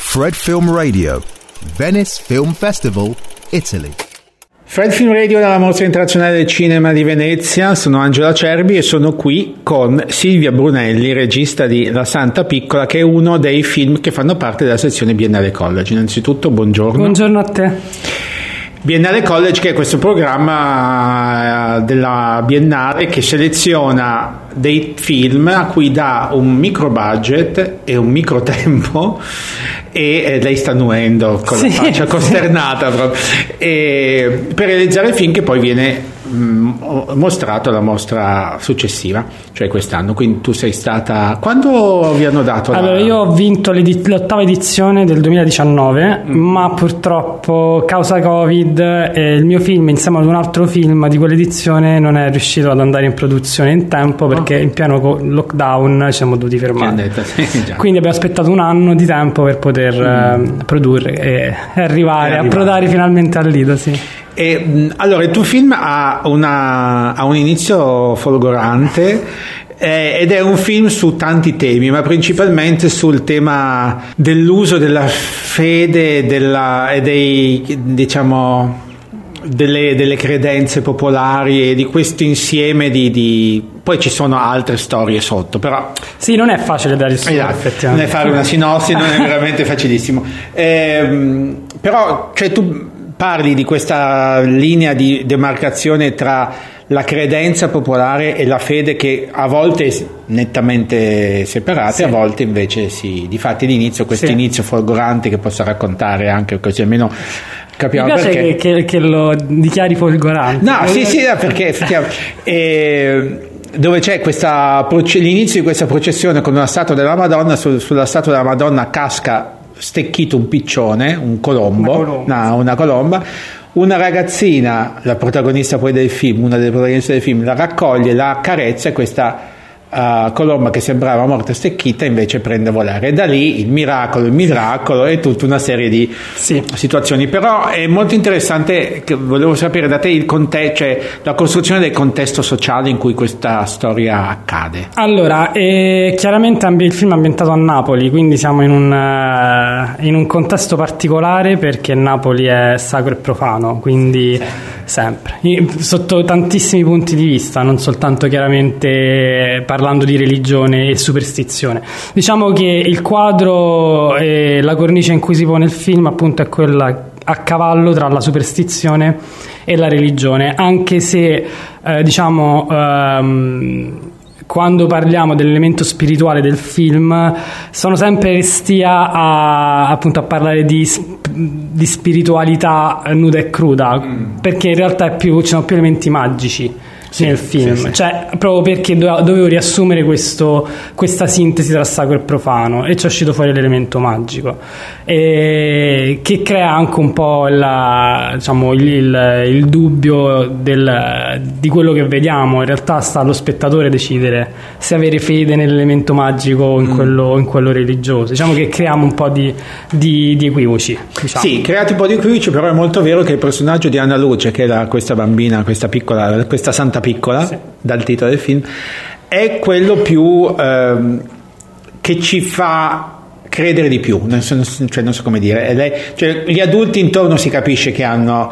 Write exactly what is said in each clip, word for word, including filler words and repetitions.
Fred Film Radio, Venice Film Festival, Italy. Fred Film Radio dalla Mostra Internazionale del Cinema di Venezia, sono Angelo Acerbi e sono qui con Silvia Brunelli, regista di La Santa Piccola, che è uno dei film che fanno parte della sezione Biennale College. Innanzitutto buongiorno. Buongiorno a te. Biennale College, che è questo programma della Biennale che seleziona dei film a cui dà un micro budget e un micro tempo, e eh, lei sta annuendo con sì, la faccia costernata proprio, e, per realizzare il film che poi viene mh, mostrato alla mostra successiva, cioè quest'anno. Quindi tu sei stata, quando vi hanno dato allora la... io ho vinto l'ottava edizione del duemiladiciannove, mm. ma purtroppo causa Covid eh, il mio film insieme ad un altro film di quell'edizione non è riuscito ad andare in produzione in tempo, perché oh. in pieno lockdown ci siamo dovuti fermare. Detto, sì, quindi abbiamo aspettato un anno di tempo per poter mm. uh, produrre e arrivare, a approdare finalmente al Lido, sì. E, allora, il tuo film ha, una, ha un inizio folgorante eh, ed è un film su tanti temi, ma principalmente sul tema dell'uso della fede della, e dei, diciamo, delle, delle credenze popolari e di questo insieme di, di... Poi ci sono altre storie sotto, però sì, non è facile da risolvere, esatto, non è fare una sinossi, non è veramente facilissimo, eh, però cioè tu parli di questa linea di demarcazione tra la credenza popolare e la fede, che a volte è nettamente separate, sì. a volte invece sì. Difatti l'inizio, questo sì. inizio folgorante che posso raccontare anche così almeno capiamo. Mi piace perché. Che, che, che lo dichiari folgorante. No, sì, sì, perché effettivamente eh, dove c'è questa l'inizio di questa processione con una statua della Madonna, su, sulla statua della Madonna casca stecchito un piccione, un colombo, una colomba. No, una colomba. Una ragazzina, la protagonista poi del film, una delle protagoniste del film, la raccoglie, la accarezza, e questa uh, colomba che sembrava morta stecchita invece prende a volare. E da lì il miracolo, il miracolo e tutta una serie di sì. situazioni. Però è molto interessante, che volevo sapere da te il contesto, cioè la costruzione del contesto sociale in cui questa storia accade. Allora, eh, chiaramente il film è ambientato a Napoli, quindi siamo in un, uh, in un contesto particolare, perché Napoli è sacro e profano, quindi sì. sempre, sotto tantissimi punti di vista, non soltanto chiaramente parlando di religione e superstizione. Diciamo che il quadro e la cornice in cui si pone il film appunto è quella a cavallo tra la superstizione e la religione, anche se eh, diciamo ehm, quando parliamo dell'elemento spirituale del film sono sempre restia a, appunto a parlare di, di spiritualità nuda e cruda, mm. perché in realtà è più, ci sono più elementi magici sì, nel film, sì, sì. cioè proprio perché dovevo riassumere questo, questa sintesi tra sacro e profano, e ci è uscito fuori l'elemento magico, e che crea anche un po' la, diciamo, il, il, il dubbio del, di quello che vediamo. In realtà sta allo spettatore decidere se avere fede nell'elemento magico o in, mm. quello, in quello religioso. Diciamo che creiamo un po' di, di, di equivoci, diciamo. Sì, creati un po' di equivoci, però è molto vero che il personaggio di Anna Luce, che è la, questa bambina, questa piccola, questa santa piccola, sì. dal titolo del film, è quello più ehm, che ci fa credere di più, non so, cioè, non so come dire. Lei, cioè, gli adulti intorno si capisce che hanno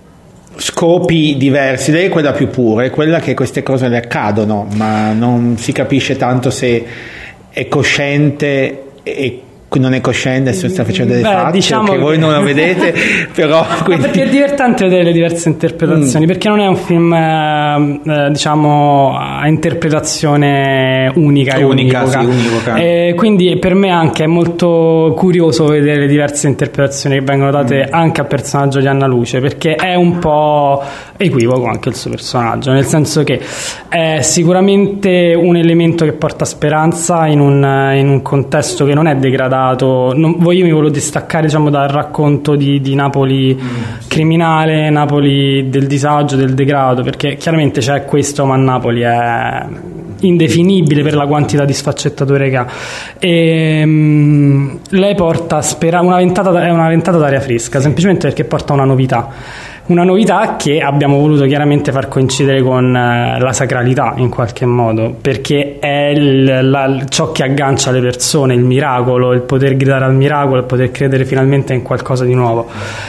scopi diversi, lei è quella più pura, è quella che queste cose le accadono, ma non si capisce tanto se è cosciente e non è cosciente, se sta facendo delle Beh, facce diciamo che voi non lo vedete però quindi... perché è divertente vedere le diverse interpretazioni, mm. perché non è un film eh, diciamo a interpretazione unica e unica, univoca. Sì, univoca. E quindi per me anche è molto curioso vedere le diverse interpretazioni che vengono date mm. anche al personaggio di Anna Luce, perché è un po' equivoco anche il suo personaggio, nel senso che è sicuramente un elemento che porta speranza in un, in un contesto che non è degradato. Non, io mi volevo distaccare, diciamo, dal racconto di, di Napoli mm, sì. criminale, Napoli del disagio, del degrado, perché chiaramente c'è questo, ma Napoli è indefinibile per la quantità di sfaccettature che ha. E, um, lei porta spera- una ventata, è una ventata d'aria fresca, semplicemente perché porta una novità. una novità che abbiamo voluto chiaramente far coincidere con eh, la sacralità in qualche modo, perché è il, la, ciò che aggancia le persone, il miracolo, il poter gridare al miracolo, il poter credere finalmente in qualcosa di nuovo.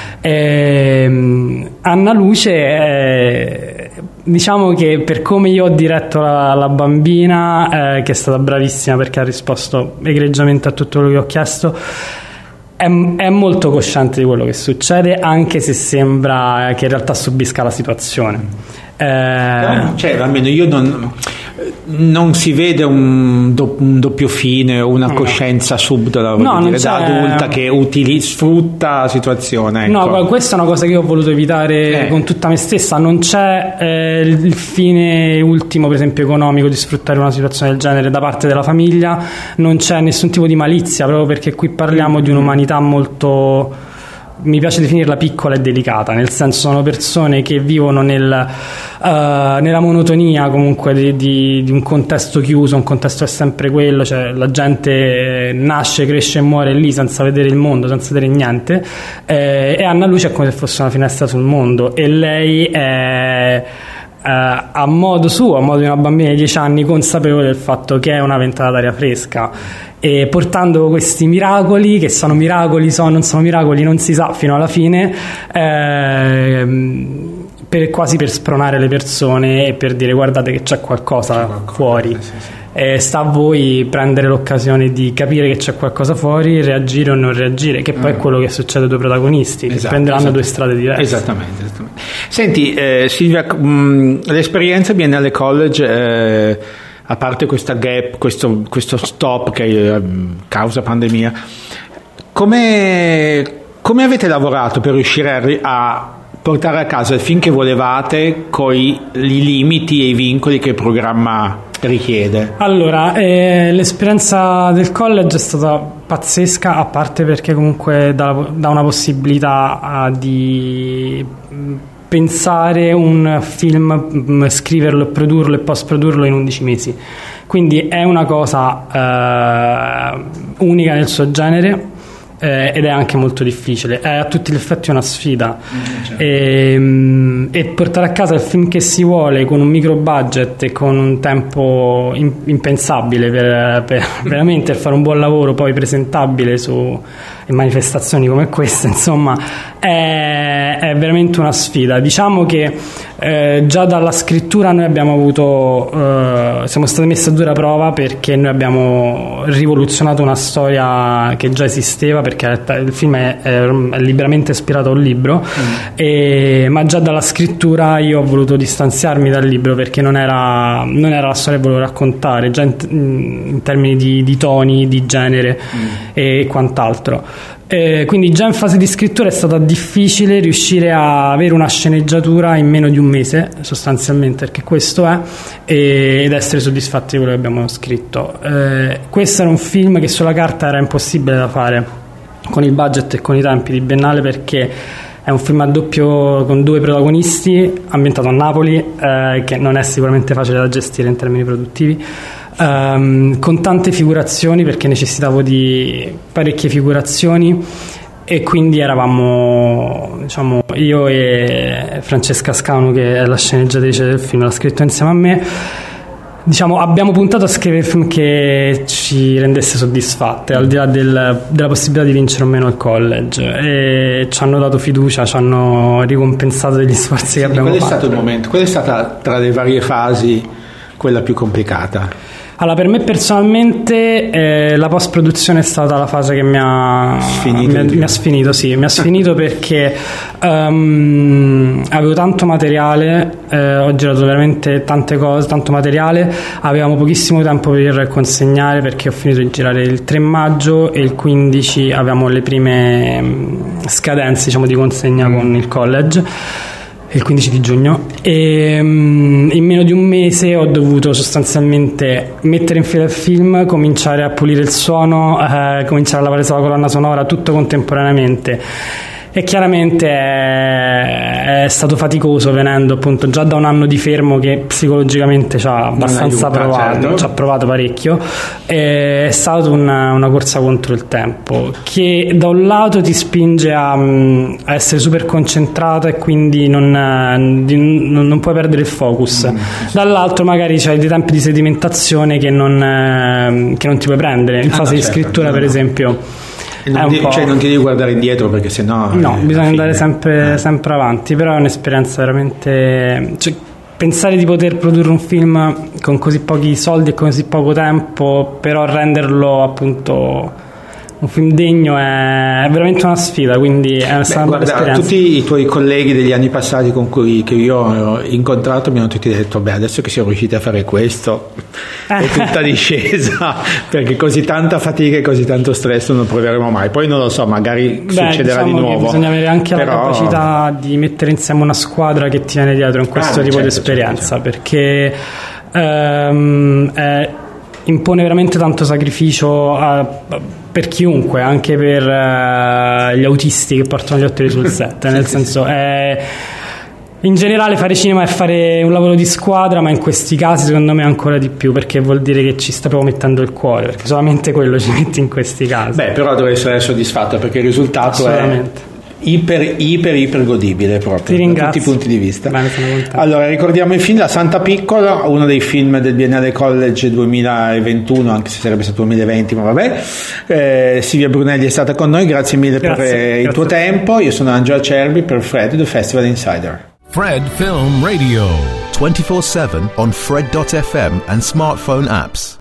E, Anna Luce è, diciamo che per come io ho diretto la, la bambina, eh, che è stata bravissima perché ha risposto egregiamente a tutto quello che ho chiesto, È, è molto cosciente di quello che succede, anche se sembra che in realtà subisca la situazione. Eh, cioè, almeno io non, non si vede un, do, un doppio fine o una no. coscienza subdola, no, dire, da adulta che utili, sfrutta la situazione. Ecco. No, questa è una cosa che io ho voluto evitare eh. con tutta me stessa. Non c'è eh, il fine ultimo, per esempio economico, di sfruttare una situazione del genere da parte della famiglia, non c'è nessun tipo di malizia, proprio perché qui parliamo mm. di un'umanità molto, mi piace definirla piccola e delicata, nel senso sono persone che vivono nel, uh, nella monotonia comunque di, di, di un contesto chiuso, un contesto è sempre quello, cioè la gente nasce, cresce e muore lì senza vedere il mondo, senza vedere niente, eh, e Anna Luce è come se fosse una finestra sul mondo, e lei è Uh, a modo suo, a modo di una bambina di dieci anni, consapevole del fatto che è una ventata d'aria fresca, e portando questi miracoli, che sono miracoli, sono, non sono miracoli, non si sa fino alla fine, eh, per, quasi per spronare le persone e per dire guardate che c'è qualcosa, c'è qualcosa fuori, sì, sì. E sta a voi prendere l'occasione di capire che c'è qualcosa fuori, reagire o non reagire, che poi mm. è quello che succede ai due protagonisti, esatto, che prenderanno esatto. due strade diverse. Esattamente, esattamente. Senti, eh, Silvia, mh, l'esperienza Biennale College, eh, a parte questa gap, questo, questo stop che eh, causa pandemia, come, come avete lavorato per riuscire a, a portare a casa il film che volevate con i, i limiti e i vincoli che il programma richiede? Allora, eh, l'esperienza del college è stata pazzesca, a parte perché comunque dà, dà una possibilità uh, di pensare un film, scriverlo, produrlo e post produrlo in undici mesi, quindi è una cosa uh, unica nel suo genere. Eh, ed è anche molto difficile, è a tutti gli effetti una sfida, mm, certo. e, e portare a casa il film che si vuole con un micro budget e con un tempo in, impensabile per, per veramente fare un buon lavoro poi presentabile su manifestazioni come questa, insomma è, è veramente una sfida. Diciamo che eh, già dalla scrittura noi abbiamo avuto eh, siamo stati messi a dura prova, perché noi abbiamo rivoluzionato una storia che già esisteva, perché il film è, è, è liberamente ispirato a un libro, mm. e, ma già dalla scrittura io ho voluto distanziarmi dal libro, perché non era, non era la storia che volevo raccontare, già in, in termini di, di toni, di genere mm. e quant'altro. Eh, quindi già in fase di scrittura è stato difficile riuscire a avere una sceneggiatura in meno di un mese, sostanzialmente, perché questo è, e, ed essere soddisfatti di quello che abbiamo scritto. Eh, questo era un film che sulla carta era impossibile da fare con il budget e con i tempi di Biennale, perché è un film a doppio con due protagonisti, ambientato a Napoli, eh, che non è sicuramente facile da gestire in termini produttivi, Um, con tante figurazioni, perché necessitavo di parecchie figurazioni, e quindi eravamo, diciamo, io e Francesca Scanu, che è la sceneggiatrice del film, l'ha scritto insieme a me. Diciamo, abbiamo puntato a scrivere il film che ci rendesse soddisfatte, al di là del, della possibilità di vincere o meno il college, e ci hanno dato fiducia, ci hanno ricompensato degli sforzi che abbiamo fatto. Qual è fatto. stato il momento? Qual è stata, tra le varie fasi, quella più complicata? Allora, per me personalmente eh, la post produzione è stata la fase che mi ha sfinito, mi, mi ha sfinito, sì, mi ha sfinito perché um, avevo tanto materiale, eh, ho girato veramente tante cose, tanto materiale, avevamo pochissimo tempo per consegnare, perché ho finito di girare il tre maggio e il quindici avevamo le prime scadenze, diciamo, di consegna mm. con il college, il quindici di giugno, e um, in meno di un mese ho dovuto sostanzialmente mettere in fila il film, cominciare a pulire il suono, eh, cominciare a lavorare sulla colonna sonora, tutto contemporaneamente. e chiaramente è, è stato faticoso, venendo appunto già da un anno di fermo che psicologicamente ci ha abbastanza aiuta, provato, certo. ci ha provato parecchio. È stata una, una corsa contro il tempo che da un lato ti spinge a, a essere super concentrato e quindi non, non, non puoi perdere il focus, mm. dall'altro magari c'hai dei tempi di sedimentazione che non, che non ti puoi prendere in ah, fase no, di certo, scrittura no, per no. esempio. Non, di, cioè non ti devi guardare indietro perché sennò no, eh, bisogna andare sempre, eh. sempre avanti, però è un'esperienza veramente, cioè, pensare di poter produrre un film con così pochi soldi e così poco tempo, però renderlo appunto un film degno è veramente una sfida, quindi è stata una bella esperienza. Tutti i tuoi colleghi degli anni passati con cui che io ho incontrato mi hanno tutti detto beh, adesso che siamo riusciti a fare questo è tutta discesa, perché così tanta fatica e così tanto stress non lo proveremo mai. Poi non lo so, magari beh, succederà diciamo di nuovo, bisogna avere anche però... la capacità di mettere insieme una squadra che ti viene dietro in questo ah, tipo certo, di esperienza, certo, certo. perché ehm, è impone veramente tanto sacrificio a, per chiunque, anche per uh, gli autisti che portano gli occhiali sul set, nel sì, senso sì. È, in generale fare cinema è fare un lavoro di squadra, ma in questi casi secondo me ancora di più, perché vuol dire che ci sta proprio mettendo il cuore, perché solamente quello ci metti in questi casi. Beh, però dovrei essere soddisfatto perché il risultato è iper iper iper godibile proprio da tutti i punti di vista. Bene, allora ricordiamo il film La Santa Piccola, uno dei film del Biennale College duemilaventuno, anche se sarebbe stato duemilaventi, ma vabbè. eh, Silvia Brunelli è stata con noi, grazie mille grazie, per eh, il tuo tempo. Io sono Angelo Acerbi per Fred, The Festival Insider. Fred Film Radio twenty-four seven on Fred dot f m and smartphone apps.